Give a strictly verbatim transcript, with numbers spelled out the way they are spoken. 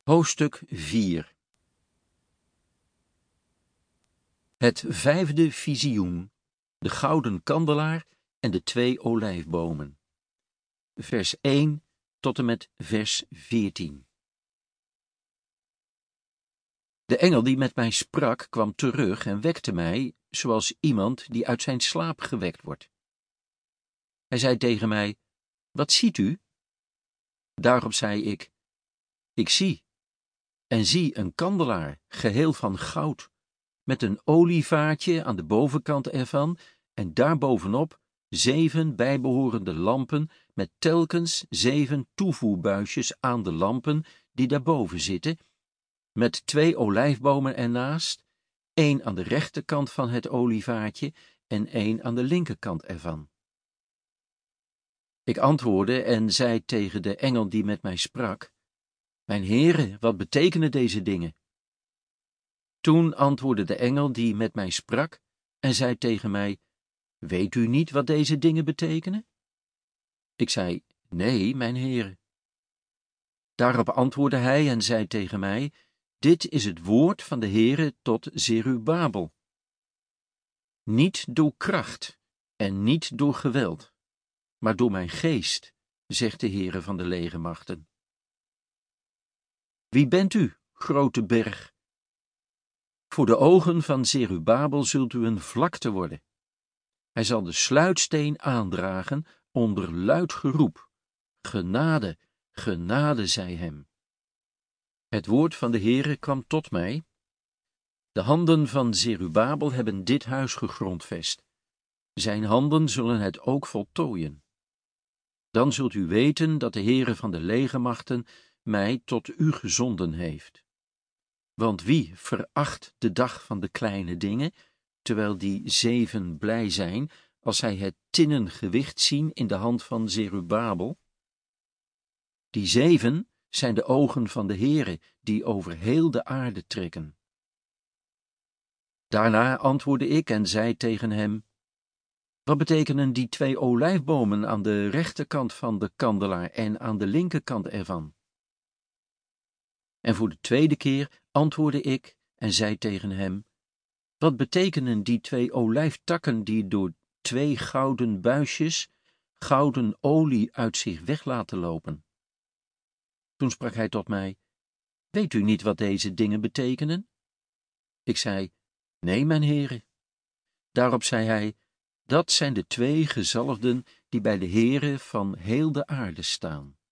Hoofdstuk vier. Het vijfde visioen, de gouden kandelaar en de twee olijfbomen. Vers één tot en met vers veertien. De engel die met mij sprak kwam terug en wekte mij, zoals iemand die uit zijn slaap gewekt wordt. Hij zei tegen mij: wat ziet u? Daarop zei ik: ik zie, en zie een kandelaar, geheel van goud, met een olievaartje aan de bovenkant ervan, en daarbovenop zeven bijbehorende lampen, met telkens zeven toevoerbuisjes aan de lampen die daarboven zitten, met twee olijfbomen ernaast, één aan de rechterkant van het olievaartje en één aan de linkerkant ervan. Ik antwoordde en zei tegen de engel die met mij sprak: mijn Heere, wat betekenen deze dingen? Toen antwoordde de engel die met mij sprak en zei tegen mij: weet u niet wat deze dingen betekenen? Ik zei: nee, mijn Heere. Daarop antwoordde hij en zei tegen mij: dit is het woord van de Heere tot Zerubabel. Niet door kracht en niet door geweld, maar door mijn geest, zegt de Heere van de legermachten. Wie bent u, grote berg? Voor de ogen van Zerubabel zult u een vlakte worden. Hij zal de sluitsteen aandragen onder luid geroep. Genade, genade zij hem. Het woord van de Heere kwam tot mij: de handen van Zerubabel hebben dit huis gegrondvest. Zijn handen zullen het ook voltooien. Dan zult u weten dat de Heere van de legermachten mij tot u gezonden heeft. Want wie veracht de dag van de kleine dingen, terwijl die zeven blij zijn als zij het tinnen gewicht zien in de hand van Zerubabel? Die zeven zijn de ogen van de Heere, die over heel de aarde trekken. Daarna antwoordde ik en zei tegen hem: wat betekenen die twee olijfbomen aan de rechterkant van de kandelaar en aan de linkerkant ervan? En voor de tweede keer antwoordde ik en zei tegen hem: wat betekenen die twee olijftakken die door twee gouden buisjes gouden olie uit zich weg laten lopen? Toen sprak hij tot mij: weet u niet wat deze dingen betekenen? Ik zei: nee, mijn Heere. Daarop zei hij: dat zijn de twee gezalfden die bij de Heere van heel de aarde staan.